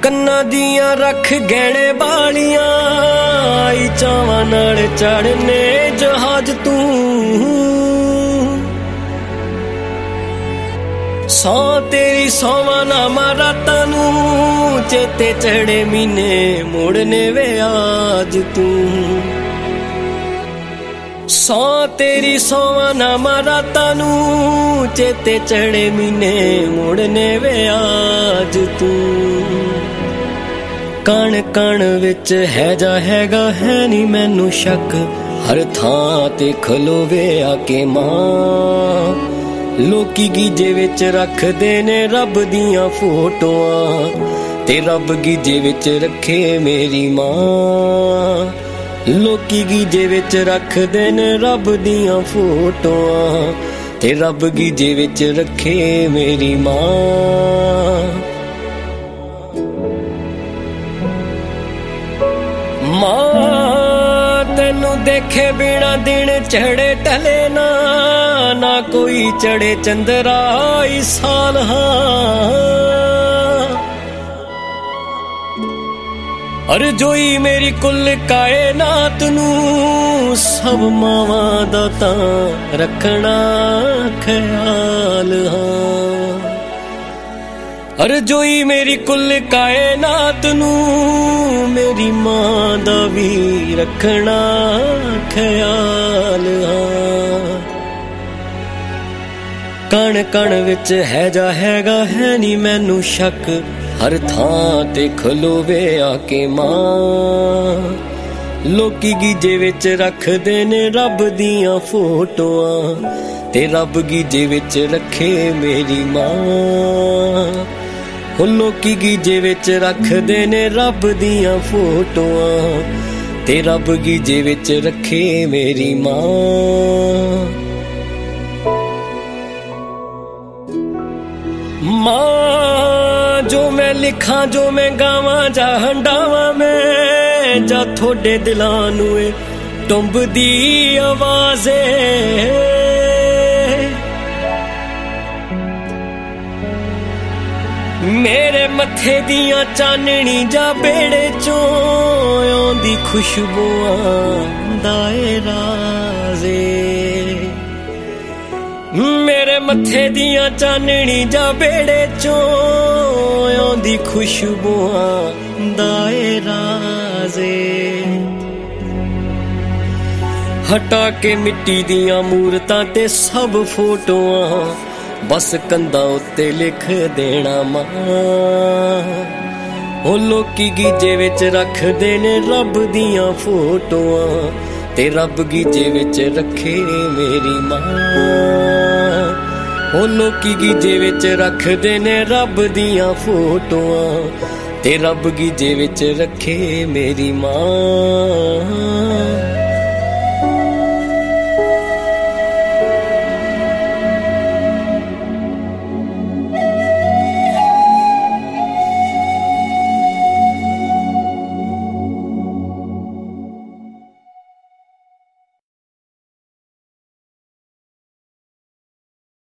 ਕੰਨਾਂ ਦੀਆਂ ਰੱਖ ਗਹਿਣੇ ਵਾਲੀਆਂ ਆਈ ਚਾਵਾਂ ਨਾਲ ਚੜਨੇ ਜਹਾਜ਼ ਤੂੰ ਸੌ ਤੇਰੀ ਸੌਵਾਂ ਨਾਮਾਂ ਰਾਤਾਂ ਨੂੰ ਚੇਤੇ ਚੜੇ ਮਹੀਨੇ ਮੋੜਨੇ ਵੇ ਅੱਜ ਤੂੰ ਸੌ ਤੇਰੀ ਸੌਵਾਂ ਨਾਮਾਂ ਰਾਤਾਂ ਨੂੰ ਚੇਤੇ ਚੜੇ ਮਹੀਨੇ ਮੋੜਨੇ ਵੇ ਅੱਜ ਤੂੰ ਕਣ ਕਣ ਵਿੱਚ ਹੈ ਜਾ ਹੈਗਾ ਹੈ ਨੀ ਮੈਨੂੰ ਸ਼ੱਕ ਹਰ ਥਾਂ ਤੇ ਖਲੋਵੇ ਆ ਕੇ ਮਾਂ ਲੋਕੀ ਗੀਜੇ ਵਿੱਚ ਰੱਖਦੇ ਨੇ ਰੱਬ ਦੀਆਂ ਫੋਟੋਆਂ ਤੇ ਰੱਬ ਗੀਜੇ ਵਿੱਚ ਰੱਖੇ ਮੇਰੀ ਮਾਂ ਲੋਕੀ ਗੀਜੇ ਵਿੱਚ ਰੱਖਦੇ ਨੇ ਰੱਬ ਦੀਆਂ ਫੋਟੋਆਂ ਤੇ ਰੱਬ ਗੀਜੇ ਵਿੱਚ ਰੱਖੇ ਮੇਰੀ ਮਾਂ ਤੈਨੂੰ ਦੇਖੇ ਬਿਨਾ ਦਿਨ ਚੜੇ ਟਲੇ ਨਾ ਕੋਈ ਚੜੇ ਚੰਦਰਾ ਇਸ ਸਾਲ ਅਰਜ਼ੋਈ ਮੇਰੀ ਕੁੱਲ ਕਾਇਨਾਤ ਨੂੰ ਸਭ ਮਾਵਾਂ ਦਾ ਤਾਂ ਰੱਖਣਾ ਖਿਆਲ ਅਰਜ਼ੋਈ ਮੇਰੀ ਕੁੱਲ ਕਾਇਨਾਤ ਨੂੰ ਮੇਰੀ ਮਾਂ ਦਾ ਵੀ ਰੱਖਣਾ ਖਿਆਲ ਕਣ ਕਣ ਵਿੱਚ ਹੈ ਜਾ ਹੈਗਾ ਹੈ ਨੀ ਮੈਨੂੰ ਸ਼ੱਕ ਹਰ ਥਾਂ ਤੇ ਖਲੋਵੇ ਆ ਕੇ ਮਾਂ ਲੋਕੀ ਗੀਜੇ ਵਿੱਚ ਰੱਖਦੇ ਨੇ ਰੱਬ ਦੀਆਂ ਫੋਟੋਆਂ ਤੇ ਰੱਬ ਗੀਜੇ ਵਿੱਚ ਰੱਖੇ ਮੇਰੀ ਮਾਂ ਲੋਕੀ ਗੀਜੇ ਵਿੱਚ ਰੱਖਦੇ ਨੇ ਰੱਬ ਦੀਆਂ ਫੋਟੋਆਂ ਤੇ ਰੱਬ ਗੀਜੇ ਵਿੱਚ ਰੱਖੇ ਮੇਰੀ ਮਾਂ ਜੋ ਮੈਂ ਲਿਖਾਂ ਜੋ ਮੈਂ ਗਾਵਾਂ ਜਾਂ ਹੰਡਾਵਾਂ ਮੈਂ ਜਾਂ ਤੁਹਾਡੇ ਦਿਲਾਂ ਨੂੰ ਏ ਟੁੰਬਦੀ ਆਵਾਜ਼ ਮੇਰੇ ਮੱਥੇ ਦੀਆਂ ਚਾਨਣੀ ਜਾਂ ਬੇੜੇ ਚੋਂ ਆਉਂਦੀ ਖੁਸ਼ਬੂਆਂ ਦਾ ਏ ਰਾਜ਼ੇ ਮੇਰੇ ਮੱਥੇ ਦੀਆਂ ਚਾਨਣੀ ਜਾਂ ਬੇੜੇ ਚੋਂ ਆਉਂਦੀ ਖੁਸ਼ਬੂਆਂ ਦਾ ਏ ਰਾਜ਼ੇ ਹਟਾ ਕੇ ਮਿੱਟੀ ਦੀਆਂ ਮੂਰਤਾਂ ਤੇ ਸਭ ਫੋਟੋਆਂ ਬਸ ਕੰਧਾਂ ਉੱਤੇ ਲਿਖ ਦੇਣਾ ਮਾਂ ਉਹ ਲੋਕੀ ਗੀਜੇ ਵਿੱਚ ਰੱਖਦੇ ਨੇ ਰੱਬ ਦੀਆਂ ਫੋਟੋਆਂ ਤੇ ਰੱਬ ਗੀਜੇ ਵਿੱਚ ਰੱਖੇ ਮੇਰੀ ਮਾਂ ਉਹ ਲੋਕੀ ਗੀਜੇ ਵਿੱਚ ਰੱਖਦੇ ਨੇ ਰੱਬ ਦੀਆਂ ਫੋਟੋਆਂ ਤੇ ਰੱਬ ਗੀਜੇ ਵਿੱਚ ਰੱਖੇ ਮੇਰੀ ਮਾਂ